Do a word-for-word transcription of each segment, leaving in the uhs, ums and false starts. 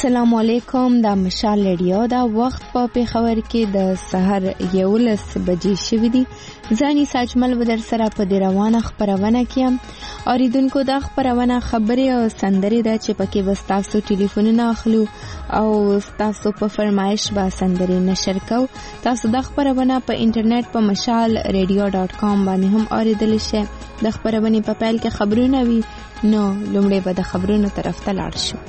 السلام علیکم. د مشال ریډیو دا وخت په پیښور کې د سحر یولس بجې شوې دي. ځاني ساجمل بدر سره په دې روانه خبرونه کیم. اوریدونکو دا خبرونه خبرې او سندرې ده چې پکې وستاسو ټلیفونونه اخلو او تاسو په فرمایش با سندرې نشر کو. تاسو د خبرونه په انټرنیټ په مشال ریډیو ډاٹ کام باندې هم اوریدل شئ. د خبرونه په پیل کې خبرونه وي نو لومړی به د خبرونو طرف ته لاړ شو.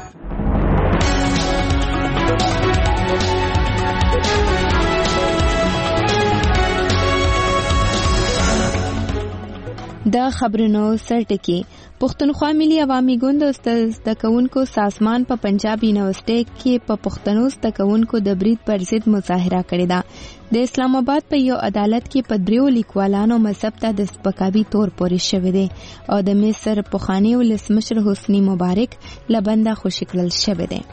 د خبرونو سرټکی پښتونخوا ملي عوامي ګوند استاد د کونکو سازمان په پنجاب یونیورسيټي کې په پښتنو د کونکو د برید پر ضد مظاهره کړې ده. د اسلام آباد په یو عدالت کې په دریو لیکوالانو مذهب ته د سپکاوي تور پورې شوی دی او د مصر پخوانی ولسمشر حسنی مبارک لبنده خوشی کړل شوی دی.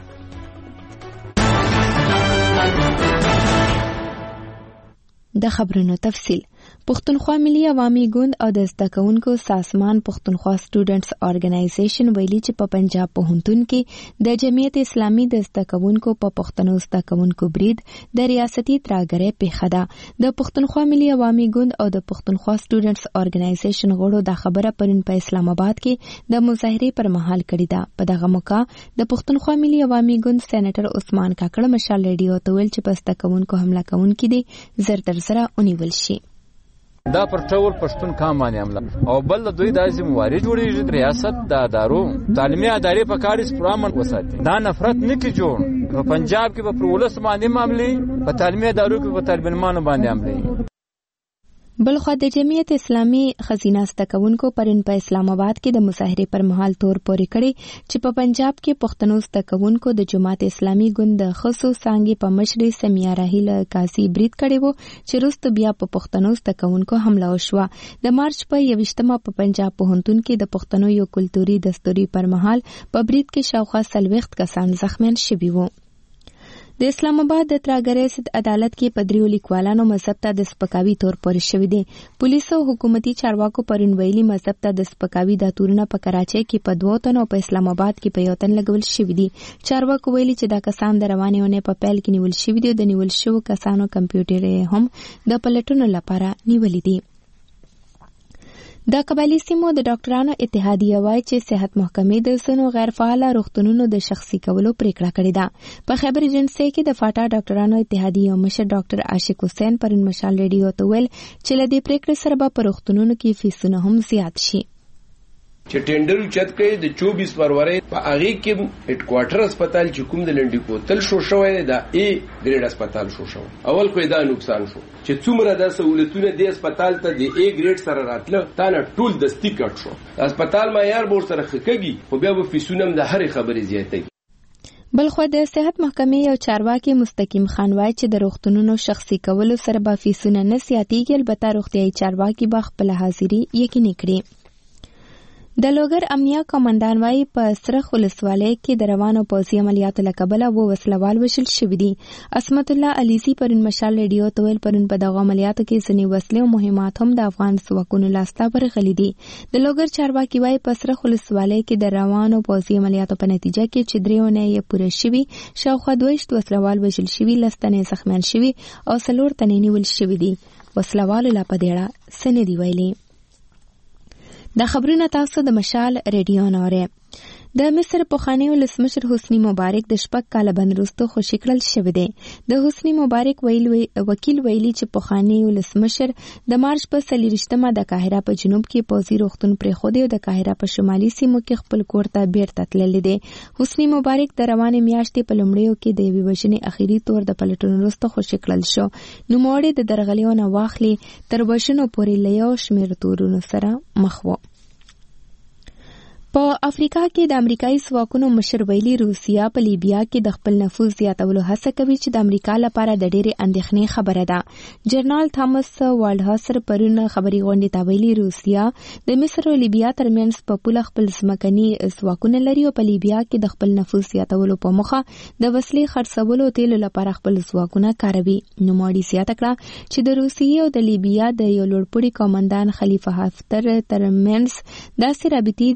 د خبرونو تفصیل پښتونخوا ملي عوامي ګوند او د زده کوونکو سازمان پښتونخوا سټوډنټس ارګنایزیشن ویلي چې په پنجاب پوهنتون کې د جمعیت اسلامي د زده کوونکو په پښتنو زده کوونکو برید د ریاستي ترهګرۍ پیښه ده. د پښتونخوا ملي عوامي ګوند او د پښتونخوا سټوډنټس ارګنایزیشن غړو دا خبره پرون په اسلام آباد کې د مظاهرې پر مهال کړې ده. په دغه موقع د پښتونخوا ملي عوامي ګوند سېنیټر عثمان کاکړ مشال ریډیو ته ویل چې په زده کوونکو حمله کوونکي دي زر تر زره ونیول شي. دا پر ټول پښتون کام باندې عمله او بل دوی داسې موارد جوړیږي ریاست د ادارو تعلیمي ادارې په کاریس پرامن وساتي. دا نفرت نه کی جوړ په پنجاب کې په ولس باندې معاملې په تعلیمي ادارو کې په طالبانو باندې عملي. بلخو د جمعیت اسلامي خزینه ستکونکو پرن په اسلام آباد کې د مظاهرې پر مهال تور پورې کړي چې په پنجاب کې پښتنو ستکونکو د جماعت اسلامي ګوند د خصو څنګه په مشري سمیه راهیل قاضي برید کړي وو چې وروسته بیا په پښتنو ستکونکو حمله وشوه. د مارچ په یوشتمه په پنجاب پوهنتون کې د پښتنو یو کلتوري دستوري پر مهال په برید کې شاوخوا سلويخت کسان زخمیان شوي وو. د اسلام آباد د ترهګرۍ ضد عدالت کې په دریو لیکوالانو مذهب ته د سپکاوي تور پورې شوی دی. پولیسو حکومتي چارواکو پرون ویلي مذهب ته د سپکاوي د تورونه په کراچۍ کې په دوه تنو په اسلام آباد کې په یو تن لګول شوی دي. چارواکو ویلي چې دا کسان د روانې اونۍ په پیل کې نیول شوی دي او د نیول شوو کسانو کمپیوټر هم د پلټونو لپاره نیولې دي. د قبایلی سیمو د ډاکټرانو اتحادیه وايي چې صحت محکمې د ځینو غیر فعال روغتونونو د شخصي کولو پریکړه کړې ده. په خبر ایجنسی کې د فاټا ډاکټرانو اتحادیه مشر ډاکټر عاشق حسین پرون مشال ریډیو ته ویل چې لدې پریکړې سره به په روغتونونو کې فیسونه هم زیات شي. چې ټینډر چت کړي د چوبیس فروری په هغه کې هډ کوارټر هسپتال چې کوم د لنډي کوتل شو شوی دا ای ګریډ هسپتال شو شو اول خو دا نقصان شو چې څومره د سہولتونه د هسپتال ته د ای ګریډ سره راتله تا نه ټول د سټیکټ شو. هسپتال معیار بور سره خکېږي خو بیا به فیسونه د هرې خبرې زیاتېږي. بلخو د صحت محکمې یو چارواکي مستقیم خان وایي چې د روغتونونو شخصي کولو سره به فیسونه نه زیاتېږي، البته روغتیايي چارواکي به خپل حاضري یقیني کړي. د لوګر امنیه کمانډان وايي په سرخ ولسوالۍ کې د روانو پوځي عملیاتو له کبله و وسلوال وشل شوي دي. عصمت الله علیزي پرون مشال ریډیو ته ویل پرون په دغه عملیاتو کې ځینې وسلې او مهمات هم د افغان ځواکونو لاسته ورغلي دي. د لوګر چارواکي وايي په سرخ ولسوالۍ کې د روانو پوځي عملیاتو په نتیجه کې چې درې اونۍ یې پوره شوي شاوخوا دویشت وسلوال وژل شوي، لس تنې زخمیان شوي او څلور تنې نیول شوي دي. وسلوالو لا په دې اړه څه نه دي ویلي. دا خبرونه تاسو د مشال ریډیو نه اورئ. د مصر پخوانی ولسمشر حسنی مبارک د شپږ کاله بند وروسته خوشي کړل شوی دی. د حسنی مبارک ویل وکیل ویلي چې پخوانی ولسمشر د مارچ په څلېرویشتمه د قاهره په جنوب کې پوځي روغتون پرېښودی او د قاهره په شمالي سیمو کې خپل کور ته بیرته تللی دی. حسنی مبارک د روانې میاشتې په لومړیو کې د یوې وژنې اخري تور د پلټون وروسته خوشي کړل شو. نوموړی د درغلیو نه واخلي تر وژنو پورې له یو شمېر تورونو سره مخ و. په افریقا کې د امریکایي ځواکونو مشر ویلي روسیا په لیبیا کې د خپل نفوذ زیاتولو هڅه کوي چې د امریکا لپاره د ډېرې اندېښنې خبره ده. جنرال تامس والډهاسر پرون خبري غونډې ته ویلي روسیا د مصر او لیبیا ترمنځ په پوله خپل ځمکني ځواکونه لري او په لیبیا کې د خپل نفوذ زیاتولو په موخه د وسلې خرڅولو او تیلو لپاره خپل ځواکونه کاروي. نوموړي زیاته کړه چې د روسیې او د لیبیا د یو لوړپوړي قومندان خلیفه حفتر ترمنځ داسې رابطې دي چې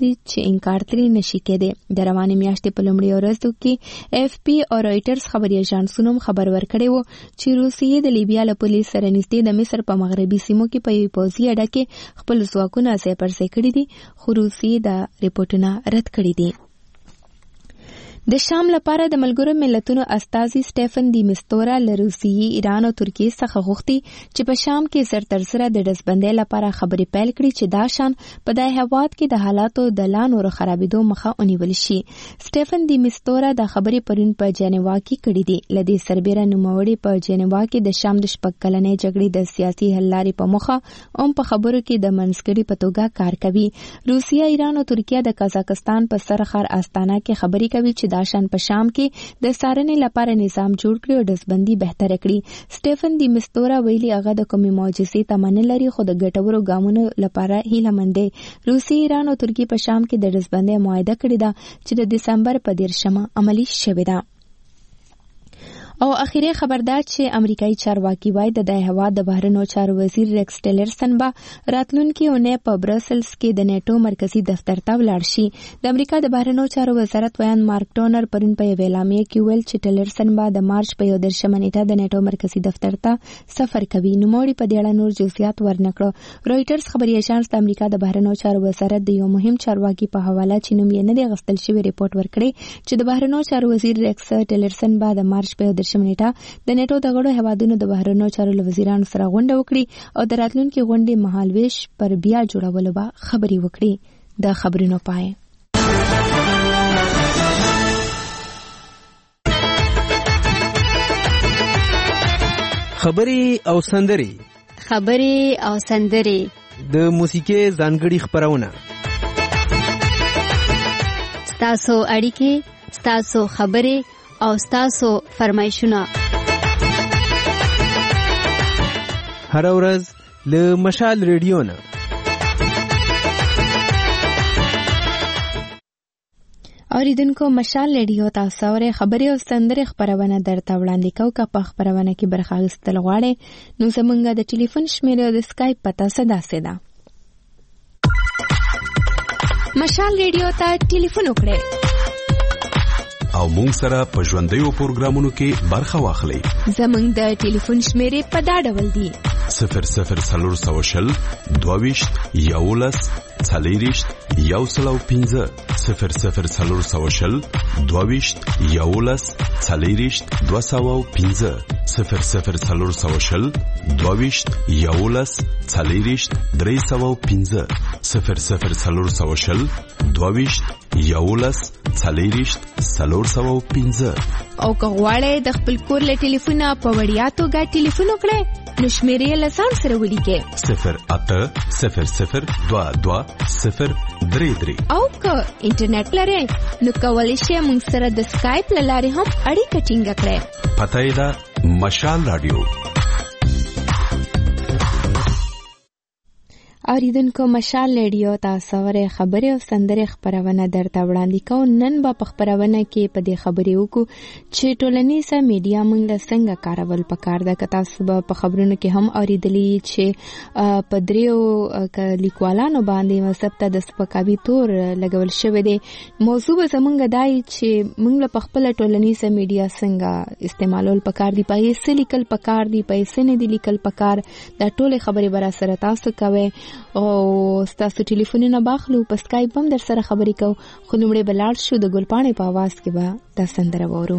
چې انکار ترې نشي کېدی. د روانې میاشتې په لومړۍ ورځو کې اف پی او رایټرز خبري اژانسونو خبر ورکړی و چې روسیې د لیبیا له پولیس سره نږدې د مصر په مغربي سیمو کې په یوې پوځي اډه کې خپل ځواکونه ځای پر ځای کړي دي، خو روسیې دا ریپورټونه رد کړي دي. د شام لپاره د ملګرو ملتونو استازي سټیفن دی مستورا له روسیې، ایران او ترکیې څخه غوښتي چې په شام کې زر تر زره د ډزبندۍ لپاره خبرې پیل کړي چې دا شان په دای هواد کې د حالاتو د لا نورو خرابېدو مخه ونیول شي. سټیفن دی مستورا دا خبرې پرون په جنیوا کې کړې دي. له دې سربېره نوموړي په جنیوا کې د شام د شپږ کلنې جګړې د سیاسي حل لارې په موخه هم په خبرو کې د منځګړي په توګه کار کوي. روسیه، ایران او ترکیه د قزاقستان په سرخر آستانه کې خبرې کوي چې داشان په شام کې د څارنې لپاره نظام جوړ کړي او ډزبندي بهتره کړي. سټیفن دی مستورا ویلي هغه د کومې معجزې تمه لري، خو د ګټورو ګامونو لپاره هیله مند دی. روسیې، ایران او ترکیه په شام کې د ډزبندۍ معاهده کړې ده چې د دسمبر په دیرشمه عملي شوې ده. او اخیری خبردار چې امریکایي چارواکي وایي د دای هوا د بهرنیو چارو وزیر ریکس ټیلرسن به راتلونکي اونۍ په برسلز کې د نیټو مرکزی دفتر ته ولاړ شي. د امریکا د بهرنیو چارو وزارت ویان مارک ټونر پرون په یوه اعلامیه کې ویل چې ټیلرسن به د مارچ په یو دېرشمه نیټه د نیټو مرکزی دفتر ته سفر کوي. نوموړي په دې اړه نور جزئیات ورنکړه. رویټرز خبري اژانس د امریکا د بهرنیو چارو وزارت د یو مهم چارواکي په حواله چې نوم یې نه دی غوښتل شوی ریپورت ورکړی چې د بهرنیو چارو وزیر ریکس ټیلرسن به د مارچ په شمنیټه د نیټو د غړو هیوادونو د بهرنیو چارو له وزیرانو سره غونډه وکړي او د راتلونکي غونډې مهالویش پر بیا جوړولو به خبرې وکړي. د خبرونو پای. خبرې او سندرې خبرې او سندرې د موسیقي ځانګړي خبرونه ستاسو اړیکې، ستاسو خبرې او ستاسو فرمایشونه هر ورځ له مشال ریډیو نه. اوریدونکو، مشال ریډیو تاسو اورئ. خبرې او سندرې خبرونه درته وړاندې کوو. که په خبرونه کې برخه اخیستل غواړئ نو زموږ د ټلیفون شمیره او د اسکایپ پته داسې ده. مشال ریډیو ته ټلیفون وکړئ او مونږ سره په ژوندیو پروګرامونو کې برخه واخلئ. زموږ د ټلیفون شمیرې په دا ډول دي: صفر صفر څلور سوه شل دوه ویشت یولس څلېرویشت یو سل او پنځه صفر صفر څلور سوه شل دوه ویشت یولس څلېرویشت دوه سوه او پنځه صفر صفر څلور سوه شل دوه ویشت یولس څلېرویشت درې سوه او پنځه صفر صفر څلور سوه شل دوه ویشت یولس څلېرویشت څلور سوه او پنځه. او که غواړئ د خپل کور له ټلیفونه په وړیا توګه ټلیفون وکړئ نو شمیرې له ځان سره ولیکئ: صفر اته صفر صفر دوه دوه صفر درې درې. او که انټرنیټ لرئ نو کولی شئ موږ سره د اسکایپ له لارې هم اړیکه ټینګه کړئ. پته یې ده مشال رادیو. اوریدونکو، مشال ریډیو تاسو اورئ. خبرې او سندرې خبرونه درته وړاندې کوو. نن به په خبرونه کې په دې خبرې وکړو چې ټولنیزه میډیا موږ له څنګه کارول پکار ده. که تاسو به په خبرونو کې هم اوریدلی چې په دریو لیکوالانو باندې مذهب ته د سپکاوي تور لګول شوی دی. موضوع به زموږ دا وي چې موږ له خپله ټولنیزه میډیا څنګه استعمالول پکار دي، په یې څه لیکل پکار دي، په یې څه نه دي لیکل پکار. دا ټولې خبرې به راسره تاسو کوئ او ستاسو ټلیفونونه باخلو. په اسکایپ هم در سره خبرې کوو. خو لومړی به لاړ شو د ګلپاڼې په اواز کې به دا سندره واورو.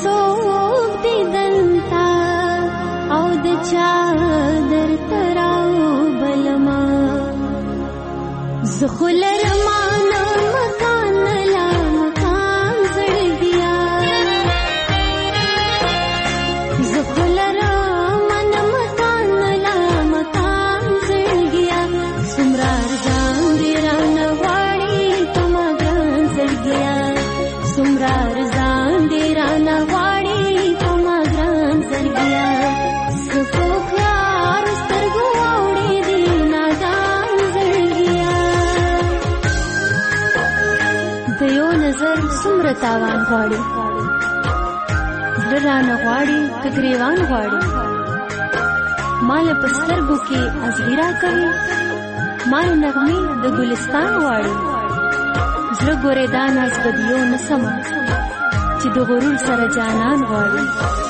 څوک دیدن تا او د چادر تراو بلما زخل رمان مکان لا مکان زړګیا زخل رمان مکان لا مکان زړګیا سمرار ځان دې رانه واړی کما ګران زړګیا سمرار ځان دې رانه واړی کما ګران زړګیا سکو خيار سترګو اوړې دې نادان زړګیا د یو نظر څومره تاوان غواړي زړه رانه غواړي که ګریوان غواړي مال په سترګو کې ازغیرا کوي مال نغمې د ګلستان غواړي زړه ګورې دا ناز بدیو نسمه چې د غرور سره جانان غواړي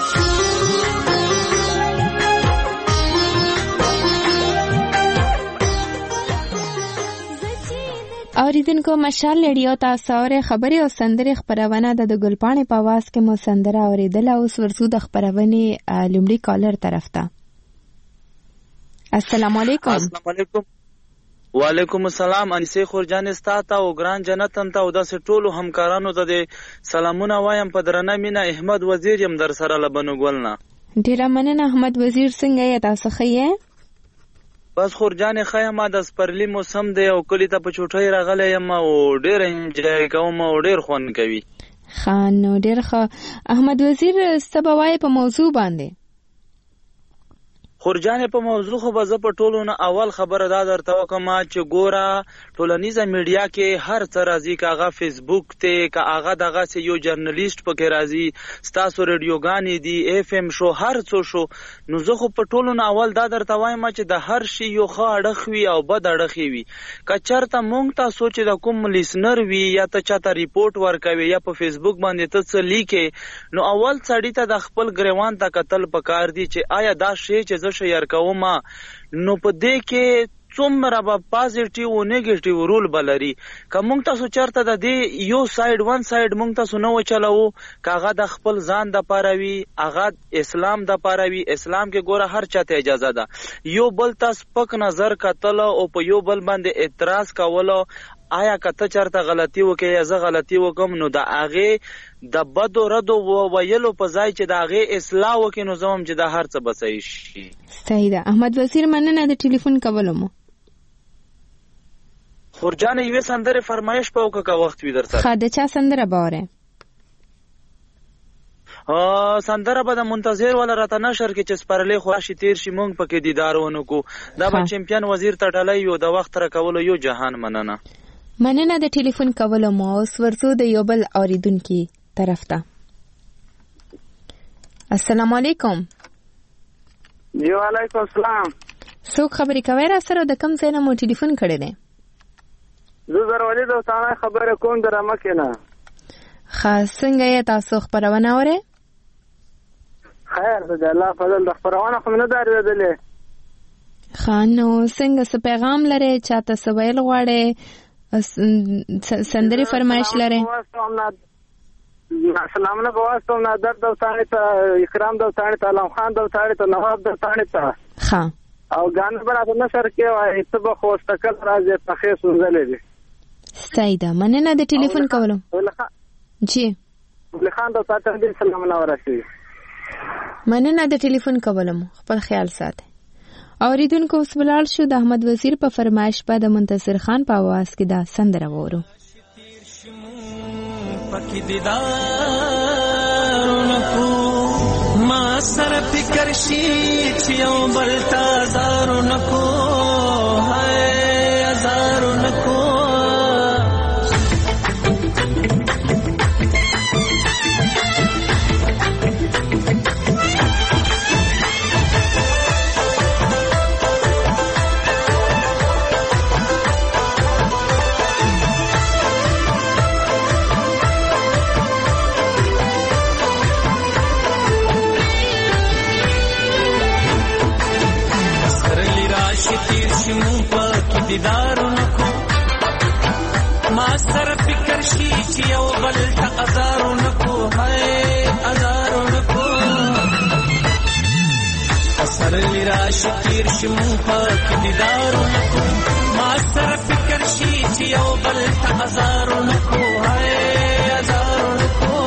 اوریدونکو مشال لړیو تاسو اورې خبرې او سندرې خبرونه د ګلپاڼې په आवाज کې مو سندره اوریدل او ورسو د خبرونه لومړی کالر طرف ته السلام علیکم السلام علیکم وعلیکم السلام انسه خورجان استاته او ګران جنتن ته او د ټولو همکارانو ته سلامونه وایم په درنه مینا احمد وزیر يم در سره لبنو ګلنا ډیره مننه احمد وزیر څنګه یې تاسو خیه بس خورجان خیمه د سپرلی موسم دی او کلی ته په چوټي راغلی یم او ډیر انجوای کوم او ډیر خوند کوي خان نو ډیر ښه احمد وزیر سبوای په موضوع باندې خورجان په موضوع خو به زه په ټولو نه اول خبره دا درته وکم چې ګوره ټولنیزه میډیا کې هر څه راځي که هغه فیسبوک ته که هغه دغسې یو جرنلیسټ پکې راځي ستاسو ریډیوګانې دي ایف ام شو هر څه شو نو زه خو په ټولو نه اول دا درته وایم چې د هر شي یو ښه اړخ وي او بد اړخ وي که چېرته موږ تاسو چې د کوم لیسنر وي یا ته چاته ریپورټ ورکوي یا په فیسبوک باندې ته څه لیکې نو اول سړي ته د خپل ګریوان ته کتل پکار دي چې آیا دا شی چې شیر کوم نو په دې کې څومره به پازیټیو او نیگیټیو رول بلري که موږ تاسو چرته د دې یو ساید ون ساید موږ تاسو نه وچلو که هغه د خپل ځان د پاره وي هغه اسلام د پاره وي اسلام کې ګوره هر چاته اجازه ده یو بل تاسو پک نظر کتل او په یو بل باندې اعتراض کول آیا کته چرته غلطي وکي یا زه غلطي وکم نو د هغه د بدو ردو ویلو په ځای چې د هغه اصلاح وکي نو زموږ چې د هر څه بسای شي صحیح ده احمد وزیر مننه د ټلیفون کولم خورجان یو سندره فرمایش په وکه وخت وی درته خاده چا سندره باوره ا سندره به د منتظر ولا راته نشر کې چې سپرلې خواشي تیر شي مونږ پکې دیدار ونکو دا به چمپیون وزیر ته ټلای یو د وخت را کول یو جهان مننه مننه د ټلیفون کولو مو اوس ورسو د یو بل اوریدونکو طرف ته السلام علیکم جی وعلیکم السلام څوک خبرې کوي را سره د کم ځای نه مو ټلیفون کړی دی زه زرولې د تانه خبره کوم درمه کنه خاص څنګه یې تاسو خبرونه اورئ خیر ده الله فضل د خبرونه خو نه داریدلې خان نو څنګه څه پیغام لري چاته سویل غواړي سندري فرمایش لري سلام نه بواسطه نه درد او تانه ته اکرام د تانه ته علم خان د تانه ته نواب د تانه ته ها او غان برابر نشر کې وای ته به خو استقل راځي په خیر سنځلې دي سیدا مننه د ټلیفون کولو جی لخان د تانه ته سلام نه ورسي مننه د ټلیفون کولم خپل خیال ساتئ اوریدونکو اوس بلال شو د احمد وزیر په فرمایش په د منتصر خان په आवाज کې دا سندره وورو پکې دیدارونکو ما سره فکر شي چې یو بل تازارونکو هاي ازارونکو دیدارونکو ما سره فکر شي چې یو بل ته ازارونکو هاي ازارونکو راشي تیر شي مونږ پکې دیدارونه کوو ما سره فکر شي چې یو بل ته هزارونه کوو هی هزارونه کوو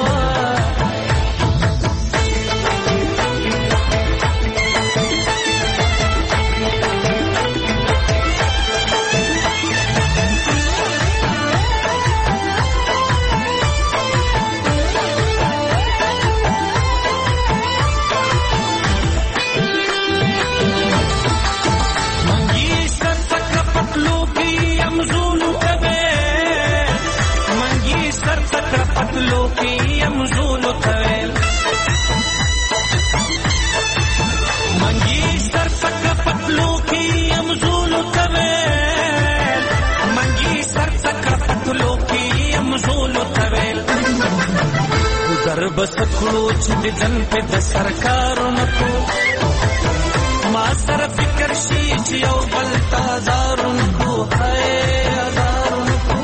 لوکی یم زولو تویل منگی سر تک پتلو کی یم زولو تویل منگی سر تک پتلو کی یم زولو تویل گزر بس کلو چد جن پہ د سرکارو نکو ما سر فکر شی چیو بلتا ہزارو نکو ہے ہزارو نکو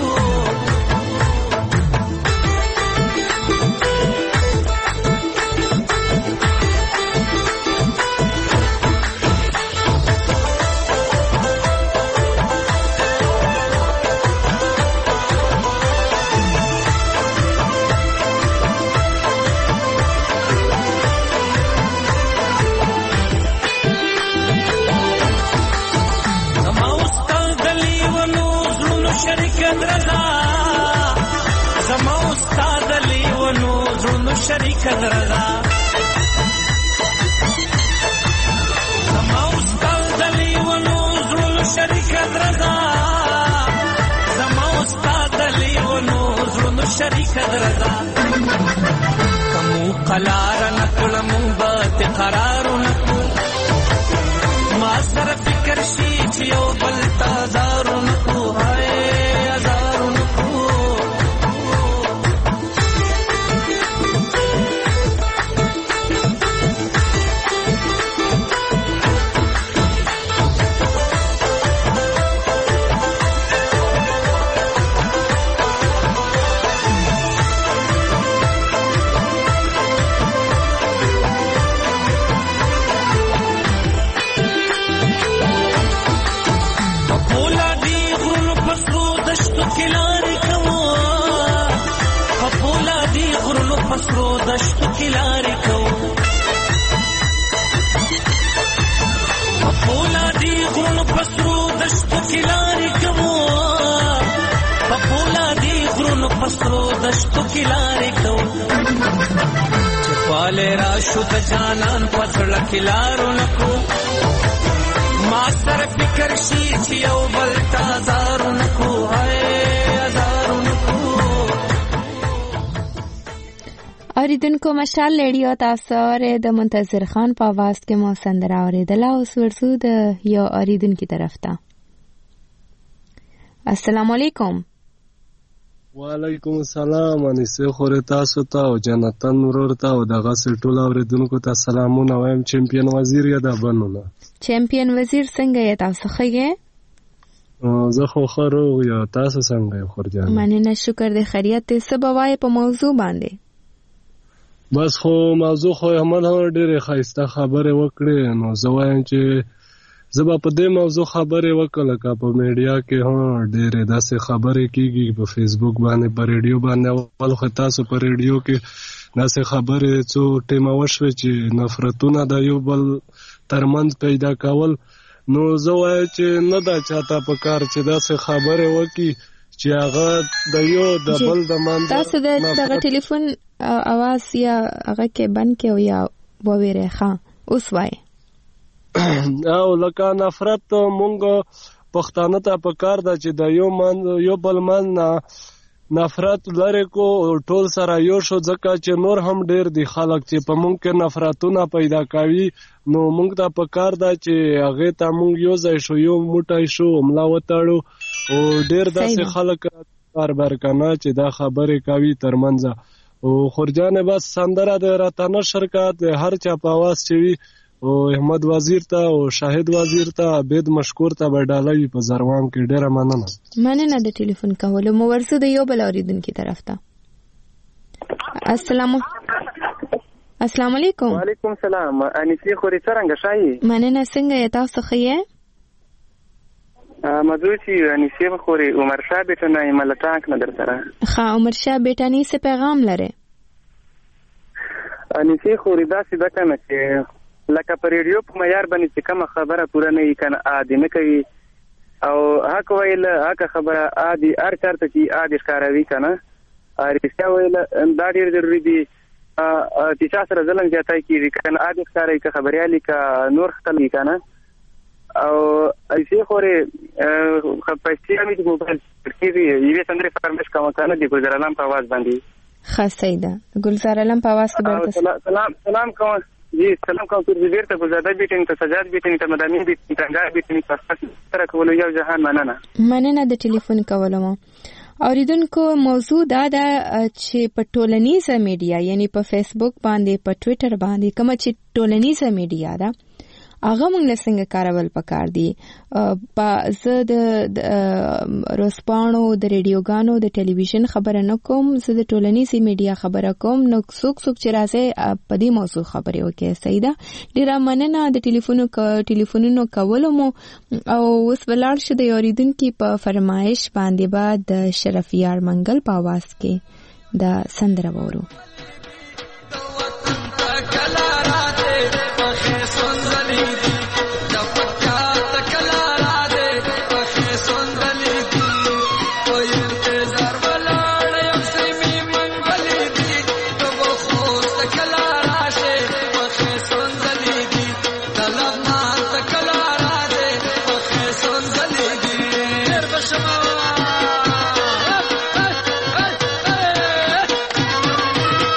شریک دردا زما استاد دلی ونو زول شریک دردا زما استاد دلی ونو زول شریک دردا کمو قلار نکل منبت قرار نکو ما سر فکر شي چې یو بل تازار نکو هاي هزار نکو پسرو دشتو کی لاری کو پپولا دی غرون پسرو دشتو کی لاری کو پپولا دی غرون پسرو دشتو کی لاری کو چپالے راشو د جانان پسړه کی لارو نکو ما سر فکر شي چې یو بل تازارو نکو هاي هزارو نکو اوریدونکو مشال ریډیو تاسو اورئ د منتظر خان په आवाज کې مو سندره اوریدله اوس ورسو د یو اوریدونکو طرف ته السلام علیکم وعلیکم السلام انیسه خوري تاسو ته او جنتن ورور ته او دغه ټول اوریدونکو ته سلامونه وایم چمپیون وزیر یا د بنونه چمپیون وزیر څنګه یې تاسو ښه زه خو خرو یا تاسو څنګه خورجان مننه شکر دې خیریت ته سبوای په موضوع باندې بس خو موضوع خو هم ډېرې ښایسته خبرې وکړې نو زه وایم چې زه به په دې موضوع خبرې وکړم لکه په میډیا کې هم ډېرې داسې خبرې کېږي په فیسبوک باندې په ریډیو باندې اول خو تاسو په ریډیو کې داسې خبرې څو ټیمه وشوې چې نفرتونه د یو بل ترمنځ پیدا کول نو زه وایم چې نه دا چاته په کار چې داسې خبرې وکړي چې هغه د یو د بل د منځ تاسو د دغه ټلیفون اواز یا هغه کې بند کې او یا وویره ښه اوس وای او لکه نفرت مونږ پښتانه ته په کار ده چې د یو من یو بل من نفرت لري کو ټول سره یو شو ځکه چې نور هم ډیر دي خلک چې په مونږ کې نفرتونه پیدا کوي نو مونږ ته په کار ده چې هغه ته مونږ یو ځای شو یو موټی شو ملا وتاړو او ډیر داسې خلک بار کنه چې دا خبرې کوي ترمنځ او خورجان بس سندره د راتنه شرکت هر چا په आवाज چوي او احمد وزیر ته او شاهد وزیر ته عبید مشکور ته بدالوي په زروان کې ډیره مننه مننه د ټلیفون کولو مو ورسو د یو بل اوریدونکو طرف ته السلام السلام علیکم. وعلیکم السلام. انیسی خوري څنګه شایي؟ مننه، څنګه یې تاسو ښه یې؟ مدوچی انیسی خوري عمر شاه بیٹه نه ملتانک نه در سره. ښه عمر شاه بیٹه نه څه پیغام لري؟ انیسی خوري دا څه ده کنه چې لکه پر ریډیو په معیار باندې چې کوم خبره پوره نه وي کنه عادي نه کوي او حق ویل حق خبره عادي هر چارته چې عادي ښکاروي کنه رښتیا ویل دا ډېر ضروري دي چې چا سره ظلم زیاتی کېږي کنه عادي ښکاروي که خبریالي که نور ښکلوي کنه او ایسې خورې په اشتیا مې د موبایل کېږي یوې سندرې فرمایش کوم کنه د ګلزار علم په آواز باندې. ښه صحیح ده. ګلزار علم په آواز کې بیرته سلام سلام کوم. جی سلام کوم تر دې بیرته ګلزاده بیٹنې ته سجاد بیٹنې ته مدامین بیٹنې ته انګار بیٹنې ته سره کولو یو جهان مننه. مننه د ټلیفون کولو مو. اوریدونکو موضوع دا ده چې په ټولنیزه میډیا یعنی په فیسبوک باندې په ټوئیټر باندې کومه چې ټولنیزه میډیا ده هغه موږ له څنګه کارول پکار دي. په زه د روسپاڼو د ریډیوګانو د ټلویزیون خبره نه کوم، زه د ټولنیزې میډیا خبره کوم. نو څوک څوک چې راځي په دې موضوع خبرې وکړي. صحیح ده. ډیره مننه د ټلیفونو ټلیفونونو کولو مو. او اوس ولاړ شه د اوریدونکي په فرمایش باندې به د شرفیار منګل په आवाज کې د سندره وورو. Shama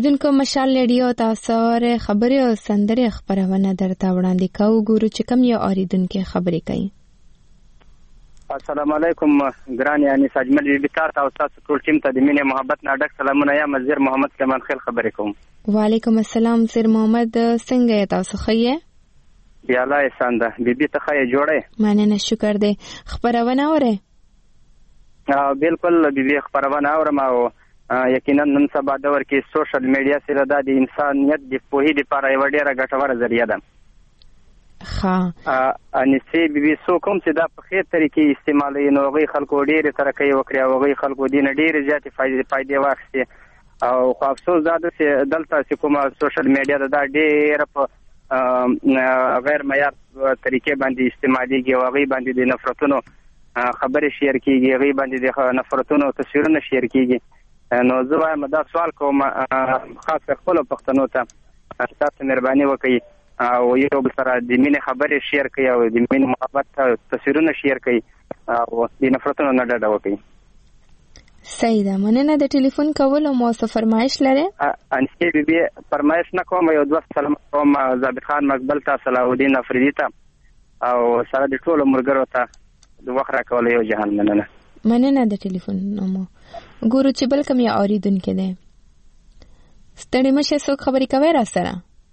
اوریدونکو مشال ریډیو تاسو ر خبري او سندري خبرونه درته وړاندې کوو. ګورو چې کوم یو اوریدونکو خبرې کوي. السلام علیکم ګران یعنی ساجمل بي تاسو او تاسو ټول ټیم ته د مینې محبت نه ډک سلامونه. یا مزیر محمد کمان خیل خبرې کوم. وعلیکم السلام سر محمد څنګه تاسو خیه؟ بیا الله احسان ده. بیبي ته خیه جوړه؟ مننه شکر ده. خبرونه اوره؟ اه بالکل بیبي خبرونه اورم او یقینا نن سبا دور کې سوشل میډیا سره د انسانیت د پوهې لپاره یو ډیره ګټوره ذریعہ ده. ها انسي بیبي سو کوم چې دا په خیر طریقې استعمالوي نو غي خلکو ډېر ترقی وکړي او غي خلکو دین ډېر زیات فائدې فائدې واخلي. او خو افسوس دا ده چې دلته چې کومه سوشل میډیا دا ډېر په غیر معیار طریقې باندې استعمالېږي او غي باندې د نفرتونو خبرې شیر کیږي، غي باندې د نفرتونو تصویرونه شیر کیږي. نو زه وایم دا سوال کوم خاص خپل پښتنو ته تاسو مهرباني وکړئ او یو بل سره د مینې خبرې شیر کړئ او د مینې محبت تصویرونه شیر کړئ او د نفرتونو نه ډډه وکړئ. صحیح ده. مننه د ټلیفون کولو. مو څه فرمایش لرې؟ انسي بیبي فرمایش نه کوم، یو دوه سلام کوم ضابط خان مقبل ته، صلاح الدین افریدي ته او سره د ټولو ملګرو ته د وخت راکولو یو جهان مننه. مننه د ټلیفون نومو. ګورو چې بل کوم یا اوریدونکو دی. ستړي مشه څوک خبرې کوي را سره؟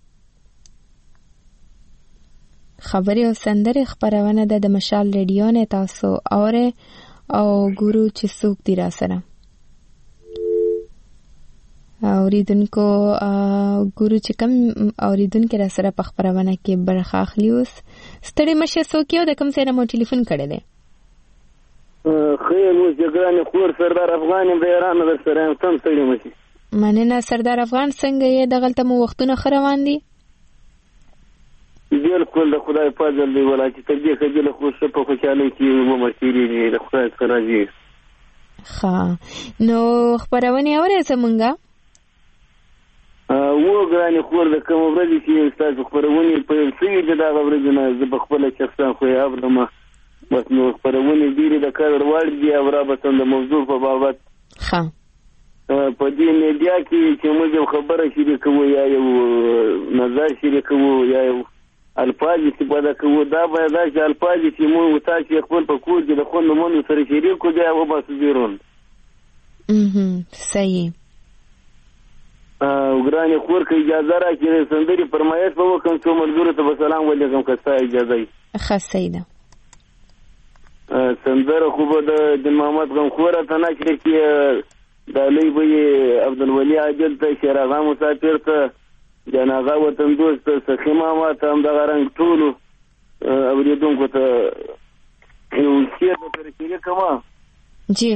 خبري او سندري خبرونه د مشال ریډیو نه تاسو اوره او ګورو چې څوک دی را سره. اوریدونکو ګورو چې کوم اوریدونکو را سره په خبرونه کې برخه اخلي. اوس ستړي مشه څوک یو د کوم ځای نه مو ټلیفون کړی دی؟ خیر اوس جګران خور سردار افغان بیران در سره تم ستړي مشه. مننه سردار افغان څنګه یې دغلته مو وختونه خروان دي؟ بالکل د خدای فضل دی ولا چې تر دې کله خو څه په خوشاله کې و مرتيري د خدای څخه راځي. ها نو خبرونه اورئ زمونږه؟ ا و ګراني خور د کوم ورځ چې تاسو خبرونه په سوي د دا ورځ نه ز په خپل شخصا خو یې اورم بس نو خبرونه ډیره د کار وړ دی او رابطه د موضوع په بابت. ها په دې میډیا کې چې موږ خبره شریکو یا یو نظر شریکو یا یو الفاظ استفاده کوو، دا باید دا چې الفاظ چې موږ تاسو خپل په کور کې د خوند مونږ سره شریکو دی او بس بیرون. اهم صحیح. او ګراني خور کې اجازه راکړئ سندري فرمایش په وکم څو ملګرو ته سلام ولیکم که تاسو اجازه یې. ښه سیده. سندره خو به د محمد غم خوره ته نه چې د لوی بوی عبدالولي عاجل ته شیراغا مسافر ته جنازه وطن دوست سخی ماما ته هم دغه رنګ ټولو اوریدونکو ته یو شعر درته شریکوم. جی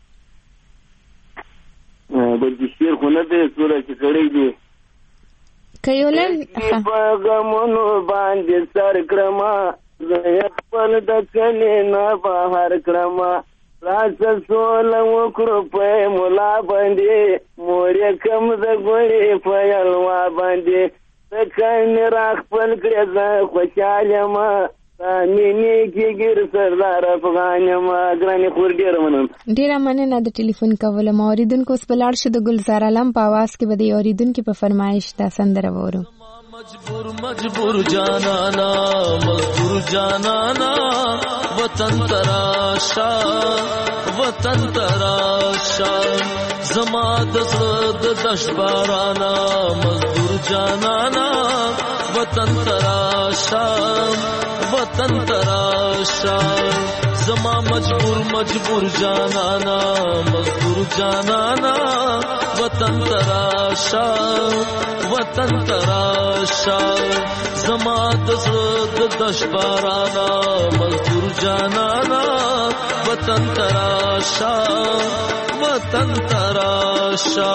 بل دې شعر خو نه دی څومره چې سړی دی که یو لن په غمونو باندې سر کړمه زه خپل د کلي نه بهر کړمه راځه سوله وکړو په ملا باندې مورې کم د ګورې په یلوا باندې د کڼې را خپل کړې زه خوشحال یم ستا مینې کې ګیر سردار افغان یم. ګرانې خور ډېره منم. ډېره مننه د ټلیفون کولو. ما اوریدونکو اوس په لاړ شو د ګلزار علم په اواز کې به د اوریدونکو په فرمایش دا سندره وورو. مجبور مجبور جانانا مزدور جانانا وطن تراشا وطن تراشا زما د زړه د دشت بارانا مزدور جانانا وطن تراشا وطن تراشا زما مجبور مجبور جانانا مزدور جانانا وطن تراشا وطن تراشا زما د زړه د دشت بارانا مزدور جانانا وطن تراشا وطن تراشا.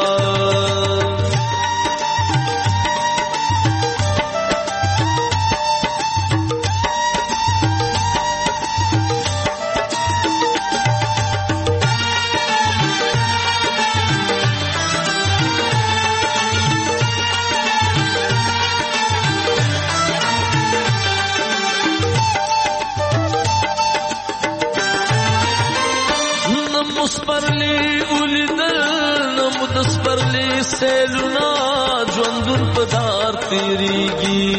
سپرلی اولیدل نمو د سپرلی سیلونا پدار تیریږي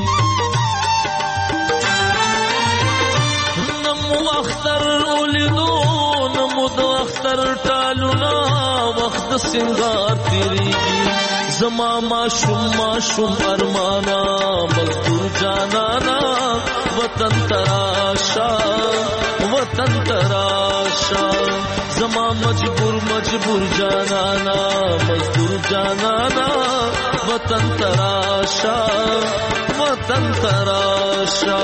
نمو اختر ولیدو نمو د اختر ټالونه وخت سنگار تیریږي زما ماشوم ماشوم ارمانا مزدور جانانا وطن تراشا وطن تراشا زما مجبور مجبور جانانا مزدور جانانا وطن تراشا وطن تراشا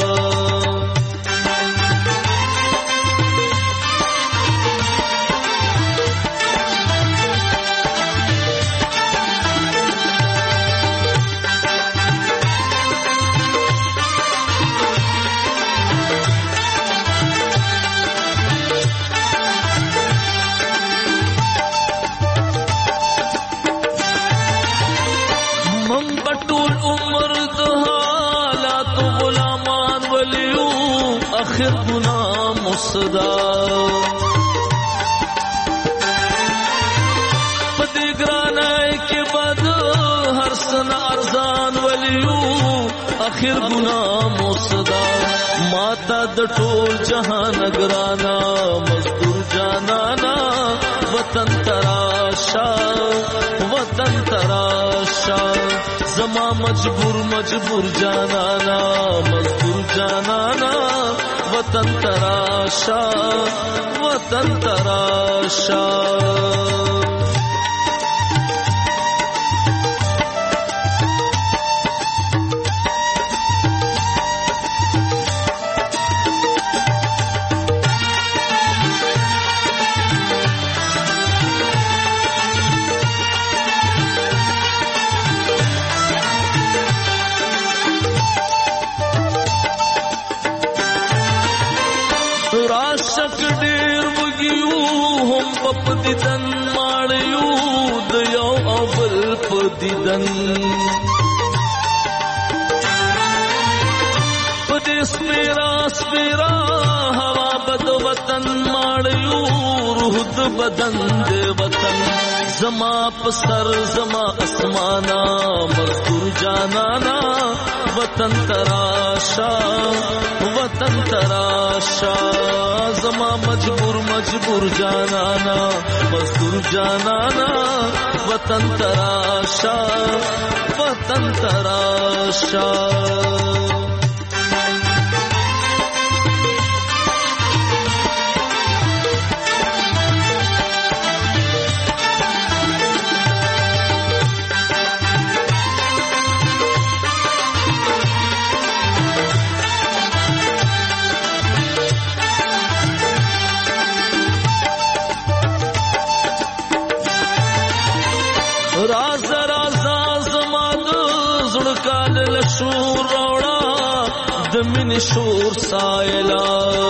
آخر گناہ مصدا پدی گرانائی کے بعد ہر سنا ارزان ولیو آخر گناہ مصدا ماتا دٹول جہان گرانا مزدور جانانا وطن تراشا وطن تراشا زما مجبور مجبور جانانا مزدور جانانا وطن تراشا وطن تراشا پدیدن ماړیو د یو او بل پدیدن پدې سپیرا سپیرا هوا بد وطن ماړیو روح د بدن د وطن زما پسر زما اسمانا مزدور جانانا وطن تراشا وطن تراشا زما مجبور مجبور جانانا مزدور جانانا وطن تراشا وطن تراشا شور روڑا دمین شور سائلا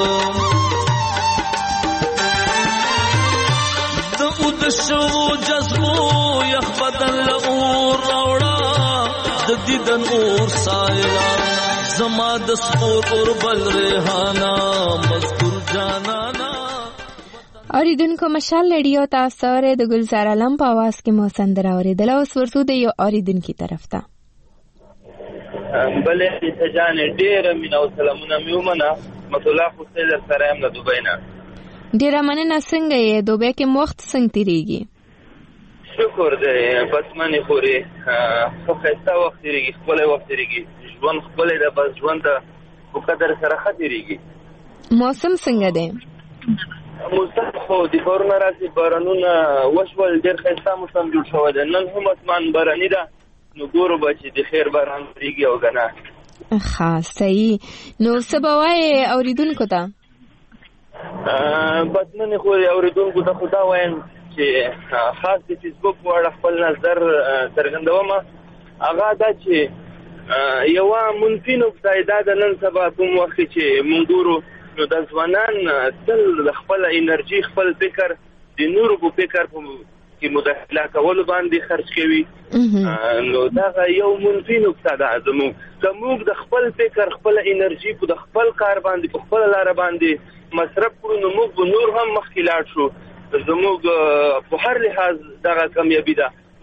دعود شو جذبو یخ بدن لعور روڑا ددیدن اور سائلا زما دسپور اور بل ریحانا مذکور جانانا اوریدونکو مشال ریډیو تاسو سره د ګلزار علم په आवाज کې مو سندره اوریدل او ورته د یو اوریدونکو طرف ته بلې ته جان ډېر مینه او سلامونه مې ومنه مت الله خو سره سره هم د دوبۍ نه ډېر مننه څنګه یې دوبۍ کې وخت څنګه تیریږي شکر دې بس منې خوري خو خسته وخت تیریږي خپل وخت تیریږي ژوند خپل د بس ژوند په قدر سره خاطرېږي موسم څنګه دی موسم خو د کورونه راځي بارانونه وشول ډېر خسته موسم جوړ شوی دی نن هم اسمان باراني ده نو ګورو به چې د خیر باران وریږي او که نه ښه صحیح نو څه به وایې اورېدونکو ته بس نن خو اورېدونکو ته خو دا وایم چې خاص د فیسبوک په اړه خپل نظر څرګندومه هغه دا چې یوه منفي نکته دا د نن سبا کوم وخت چې موږ ګورو نو د ځوانان تل د خپل انرژي خپل فکر د نورو په فکر په کې مداخله کولو باندې خرج کوي نو دا یو منفي نکته ده زموږ که موږ د خپل فکر خپل انرژي په د خپل کار باندې په خپل لاره باندې مصرف کړو نو موږ به نور هم مخکې لاړ شو زموږ په هر لحاظ دغه کامیابي ده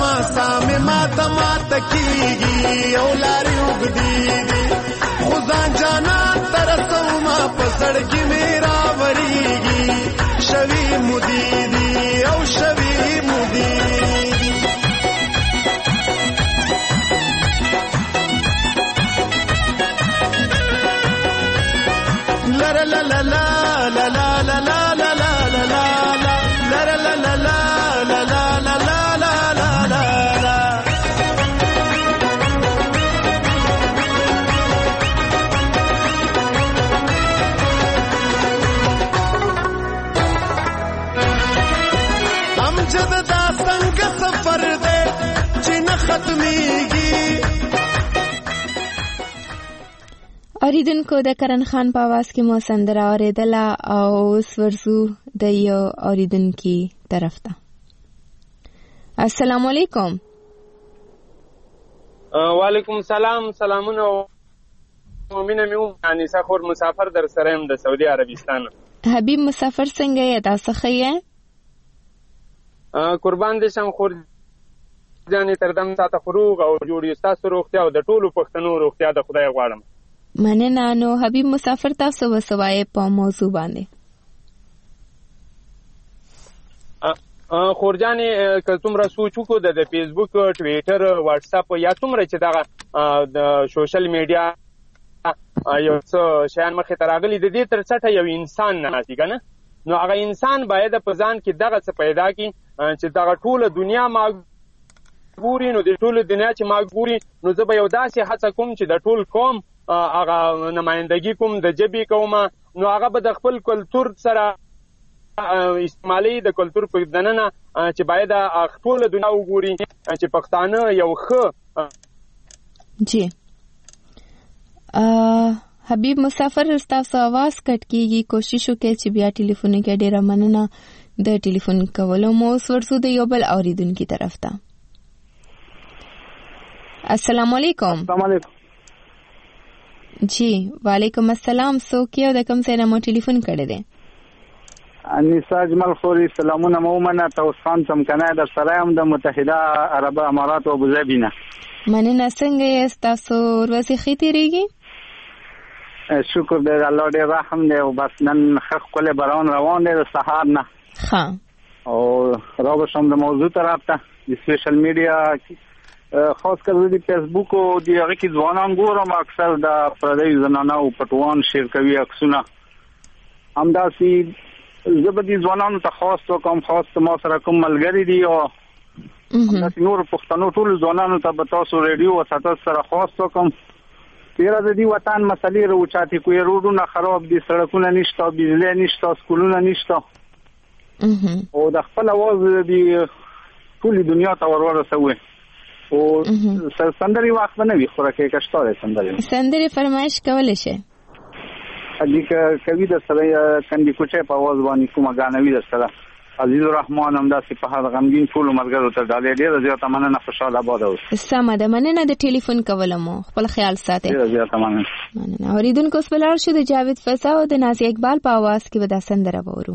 زما سامې ماته ماته کېږي او لارې اوږدې دي خو ځان جانان ته رسومه په زړګي مې راورېږي شوي مودې دي او شوي مودې دي لا لا لا لا لا لا لا لا لا لا لا لا لا لا لا لا لا لا لا امجد دا څنګه سفر دی چې نه ختمېږي. اوریدونکو د کرن خان په आवाज کې مو سندره اوریدله او اوس ورځو د یو اوریدونکي طرف ته. السلام علیکم. وعلیکم السلام. سلامونه مؤمنه مې انیسه خور مسافر در سره يم د سعودي عربستان. حبیب مسافر څنګه یې؟ تاسو ښه یې؟ قربان دې شم خور جانې تر دم ساته فروغ او جوړې ستاسو روغتیا او د ټولو پښتنو روغتیا د خدای غواړم. مننه. نو حبیب مسافر تاسو وسوای په موضوع باندې. خورجانې که څومره سوچ وکړو د فیسبوک ټویټر واتس اپ یا څومره چې دغه د سوشل میډیا یو څه شیان مخې ته راغلي د دې تر څټه یو انسان ناستي که نه نو هغه انسان باید په ځان کې دغه څه پیدا کړي چې دغه ټوله دنیا ما ګوري نو د ټوله دنیا چې ما ګوري نو زه به یو داسې هڅه کوم چې د ټول قوم هغه نمایندګي کوم د ژبې کومه نو هغه به د خپل کلتور سره استعمالي د کلتور په دننه چې باید ټوله دنیا وګوري چې پښتانه یو ښه جی حبیب مسافر تاسو आवाज کټ کیږي کوشش وکړئ چې بیا ټلیفون کې ډیره مننه د ټلیفون کولو مو ورسو د یو بل اوریدونکو طرف ته. السلام علیکم. السلام علیکم. جی وعلیکم السلام. سو کیو د کوم ځای نه مو ټلیفون کړی دی؟ انیسا اجمل خوري سلامونه مو منه توس خان سم کنه در سره هم د متحده عرب امارات او ابوظبي نه. مننه. څنګه یې تاسو ورځې ښه تیریږي؟ شکر دې الله دې رحم دې او بس نن خخ کله باران روان دی د سهار نه. ها او راو شم د موضوع طرف ته د سوشل میډیا خاص کر د فیسبوک او د هغه کې ځوانان ګورم اکثر د پردي زنانه او پټوان شیر کوي عکسونه همداسي زبدي ځوانانو ته خاص تو کوم خاص ما سره کوم ملګری دي او همداسي نور پښتنو ټول ځوانانو ته به تاسو ریډیو او ساتل سره خاص تو کوم تیرا د دې وطن مسلې روچاتي کوی روډونه خراب دي سړکونه نشته بجلی نشته سکولونه نشته او د خپل आवाज دی ټول دنیا ته ورورسوي او سندري وخت نه وي خوراکه کشتاره سندري سندري فرمایش کولای شي اځي کوي د سره کندي کوچه په आवाज باندې کومه غانوي د سره عزیز الرحمن همداسې په هغه غمګین ټول مرګرو ته ډالې ډېر زیاته مننه خوشاله آباد اوس. سمه ده مننه د ټلیفون کولم خپل خیال ساتئ. ډېر زیاته مننه. مننه. اوریدونکو سپلار شو د جاوید فضا او د نازیه اقبال په आवाज کې ودا سندره وورو.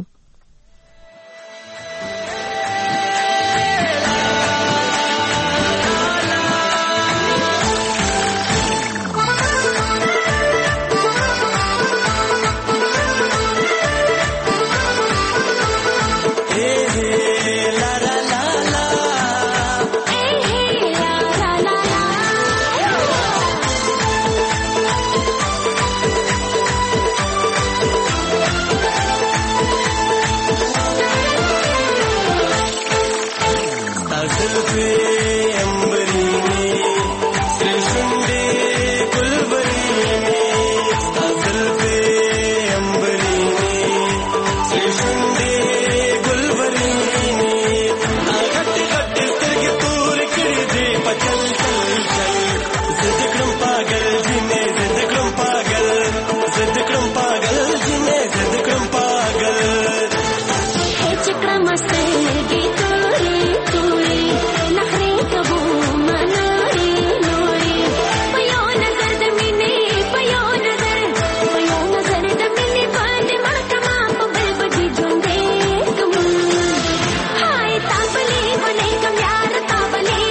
Tabale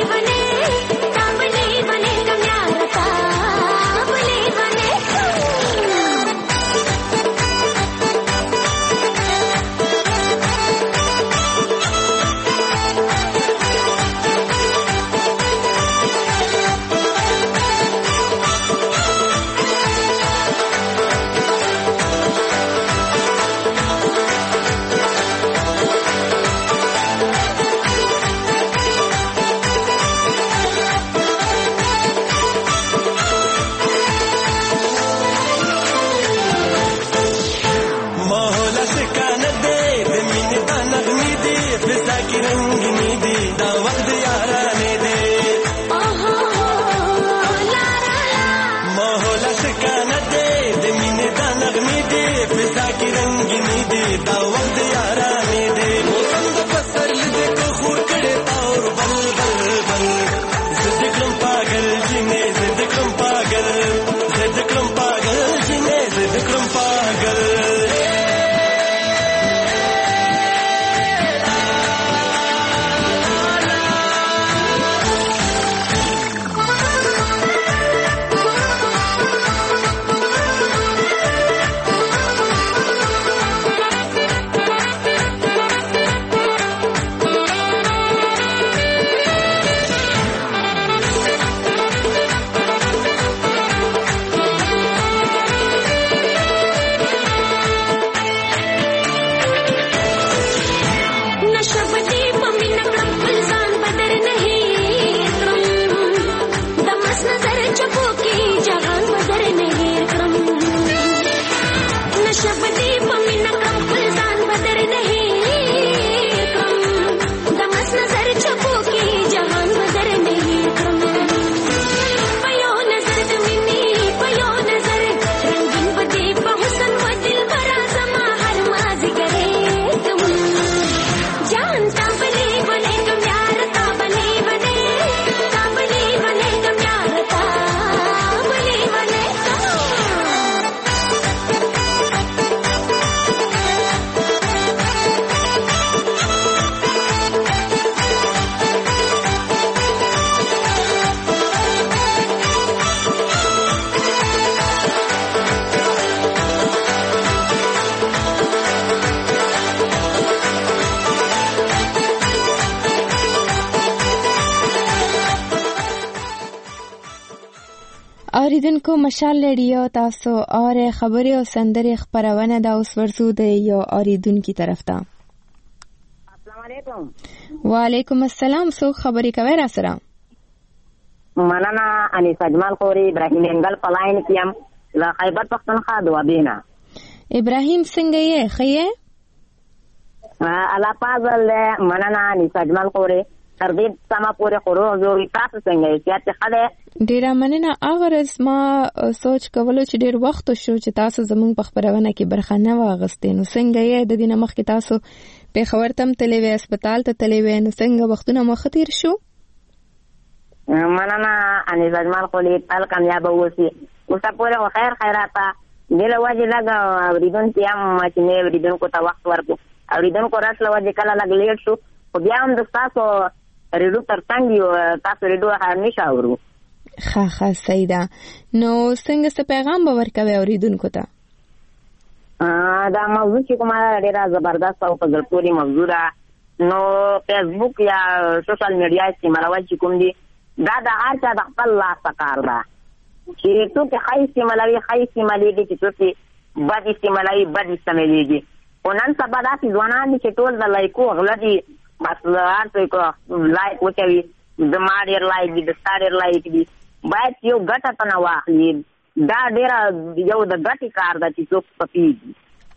اوریدونکو مشال ریډیو تاسو اور خبري او سندري خبرونه دا اوس ورسو د یو اوریدونکو طرف ته. السلام علیکم. وعلیکم السلام. سو خبري کوي را سره؟ مولانا انیس اجمل خوري ابراهیم انګل پلاین کیم لا خیبر پختونخوا دوابینا. ابراهیم څنګه یې خیه؟ الله پازل مولانا انیس اجمل خوري تر دې سما پورې خورو زوی تاسو څنګه یې چې خله ډیره مننه. هغه ما سوچ کولو چې ډیر وخت شو چې تاسو زموږ په خبرونه کې برخه نه واغستې، نو څنګه یې د دینه مخکې تاسو په خبر تم تلې وې هسپتال ته تلې وې، نو څنګه وختونه مخ تیر شو؟ مننه انیس اجمل خوري تل کامیاب اوسئ. اوسه پورې خیر خیراته دله وجه لګا اوریدون کې هم چې نه اوریدون کو ته وخت ورکو اوریدون کو راتله وجه کله لګ لیټ شو خو بیا هم د تاسو ریډو تر څنګه یو تاسو ریډو هر نشه اورو. ښه ښه سیده. نو څنګه څه پیغام به ورکوي اوریدونکو ته؟ دا موضوع چې کومه ډېره زبردست او په زړه پورې موضوع ده، نو فیسبوک یا سوشل میډیا استعمالول چې کوم دي دا د هر چا د خپل لاسه کار ده چې څوک یې ښه استعمالوي ښه استعمالېږي، چې څوک یې بد استعمالوي بد استعمالېږي. خو نن سبا داسې ځوانان دي چې ټول د لایکو غله دي، بس هر څوک لایک وچوي، زما ډېر لایک دي د ستا ډېر لایک دي. باید یو ګټه په نه واخلي، دا ډېره یو د ګټې کار ده چې څوک پکېږي.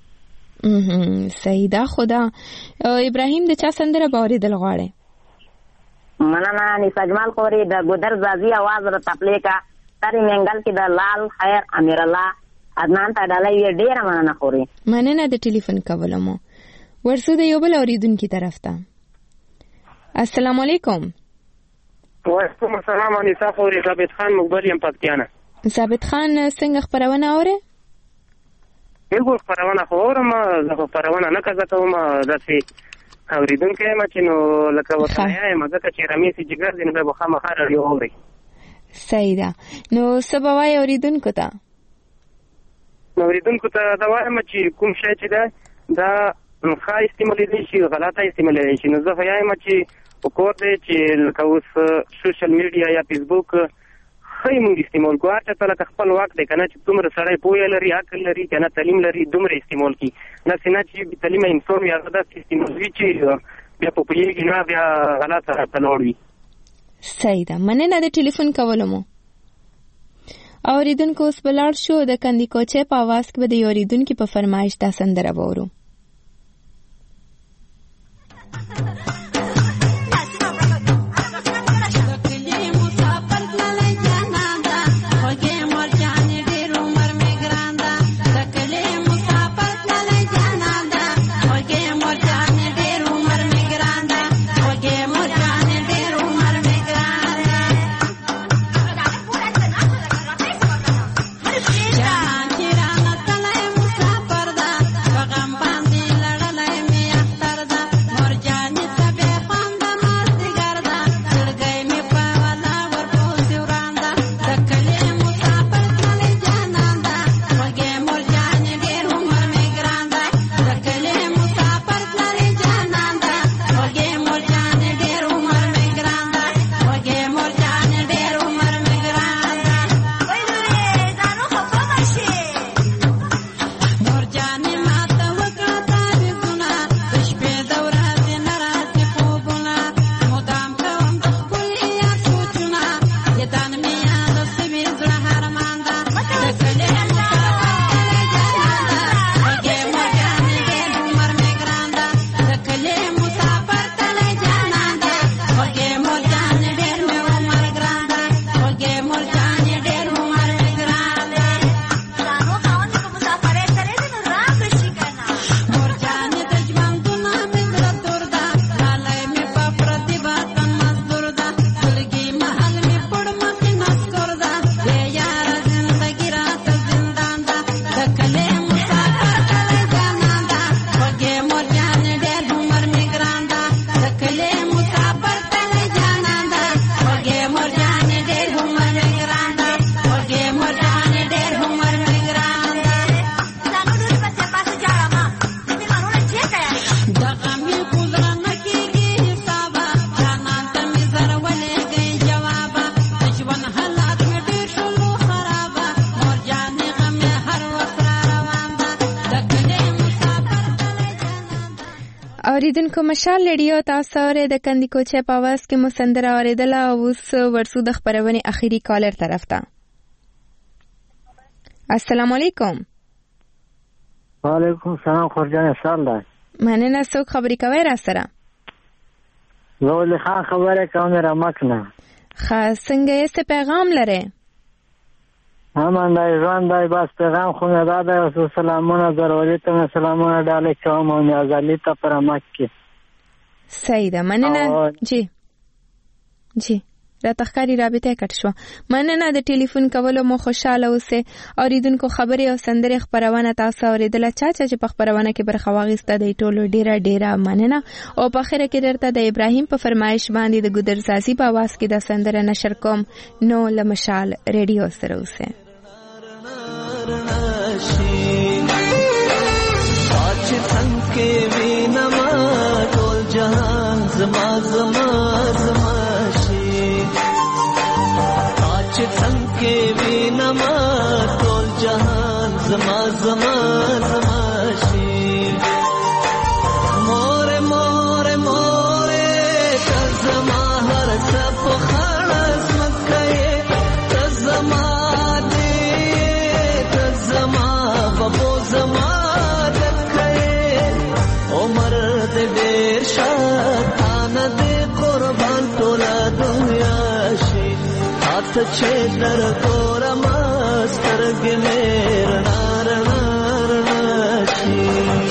صحیح ده. خو دا ابراهیم د چا سندره به اورېدل غواړې؟ مننه انیس اجمل خوري د ګودر زازي اواز راته پلې کا ترې منګل کې د لال خیر امیر الله عدنان ته ډالۍ یې ډېره مننه خوري. مننه د ټلیفون کولو مو. ورسو د یو بل اوریدونکي طرف ته. السلام علیکم. وعلیکم السلام. انیسا خوري ثابت خان مقبل یم پکتیانه. ثابت خان څنګه خبرونه اورې؟ بالکل خبرونه خو اورم، زه خو خبرونه نه کزه کوم، داسې اوریدونکی یم چې نو لکه وطنیه یم، ځکه چې رمیسي چې ګرځي نو بیا به خامخا راډیو اورئ. صحیح ده. نو څه به وایې اوریدونکو ته؟ اوریدونکو ته دا وایم چې کوم شی چې ده دا ښه استعمالېدی شي غلطه استعمالېدی شي. نو زه خو یم چې په کور دی چې لکه اوس سوشل میډیا یا فیسبوک ښه مونږ استعمال کوو، هر چا ته لکه خپل واک دی که نه چې دومره سړی پوهه لري عقل لري که نه تعلیم لري دومره استعمال کړي، داسې نه چې بې تعلیمه انسان وي هغه داسې استعمال وي چې بیا په پوهېږي نه بیا غلطه راته لاړ وي. صحیح ده. مننه د ټلیفون کولو مو. اوریدونکو اوس به لاړ شو د کندي کوچې په اواز کې به د یو اوریدونکي په فرمایش دا سندره به اورو. Bamba اوریدونکو مشال ریډیو تاسو اورئ د کندي کوچه په आवाज کې مو سندره اوریدله او اوس ورسو د خبرونې اخیری کالر طرف ته. السلام علیکم. وعلیکم السلام. خورجان سال ده. مننه. څوک خبرې کوي را سره؟ زه ولې خان خبره کوم را مکنه. ښه څنګه یې څه پیغام لرئ؟ همان دای ځان دای بس پیغام خو نه داده رسول سلامونه ضروري ته سلامونه ډالې کوم او نیازالي ته پر مکه. صحیح ده. مننه. جی جی را تخکاری رابطه کټ شو. مننه د ټلیفون کولو مو خوشاله اوسه. اوریدونکو خبرې او سندرې خبرونه تاسو اوریدله چا چې په خبرونه کې برخه واغسته د ټولو ډیره ډیره مننه. او په اخر کې درته د ابراهیم په فرمایش باندې د ګودرزازي په आवाज کې د سندره نشر کوم. نو لمشال ریډیو سره اوسه. ساچ څنګه وینما ټول جهان زما زما زما څنګه وینما ټول جهان زما زما زما شي. مور مور مور ته زما هر څه په خلاص مکه ته زما دې ته زما بابو زما دکه عمر دې ډېر شاتان دې قربان ټول دنیا شي. ته چې در ګورم سترګې مې رڼا رڼا رڼا شي.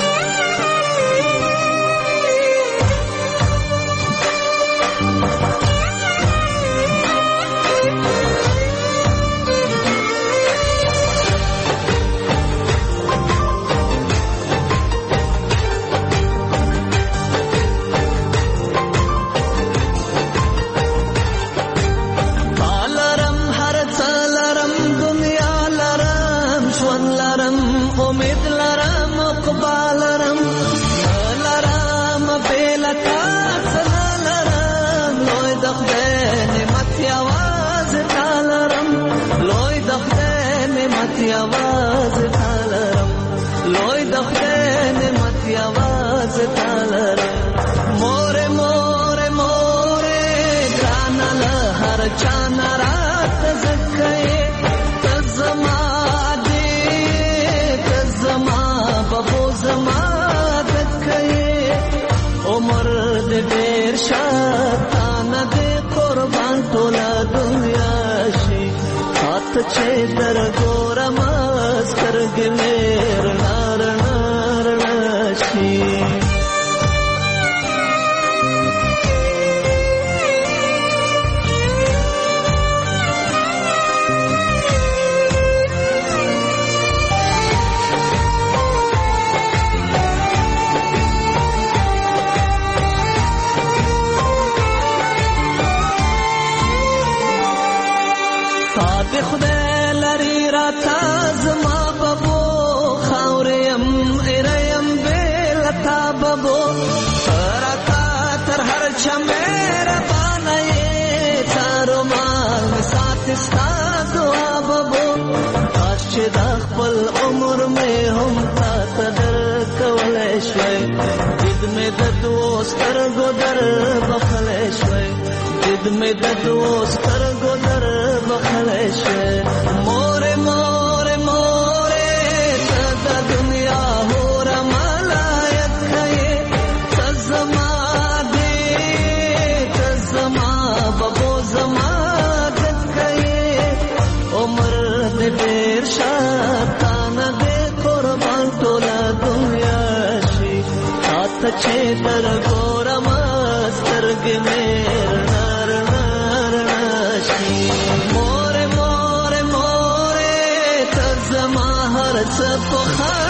आवाज तालरम लोई दखने मत आवाज तालरम मोरे मोरे मोरे ग्रानल हर चाना रात जखे तजमा दे तजमा बबो जमा दखे उमर दे देर शातान दे कुर्बान तोला दुनिया शी हाथ छे दर गोरम سترګې مې رڼا رڼا رڼا شي. ساده خدای لري راته زما بابو خاوریم اریم بیلتا بابو ترکا تر هر چا میرا بانای تارو مال سات ستا دعا بابو کاش چې د خپل عمر مې هم تا تدر کولای شوی دید مې د دوست سترګو در بخلی شوی دید مې د دوست سترګو در بخلی شوی. مور مور مور ته د دنیا هور ملایت کړې ته زما دې ته زما بابو زما دکې عمر دې ډېر شاتان دې قربان ټوله دنیا شي. هاته چې در ګورم سترګې مې رڼا رڼا رڼا شي. مور مور مور ته زما هر څه په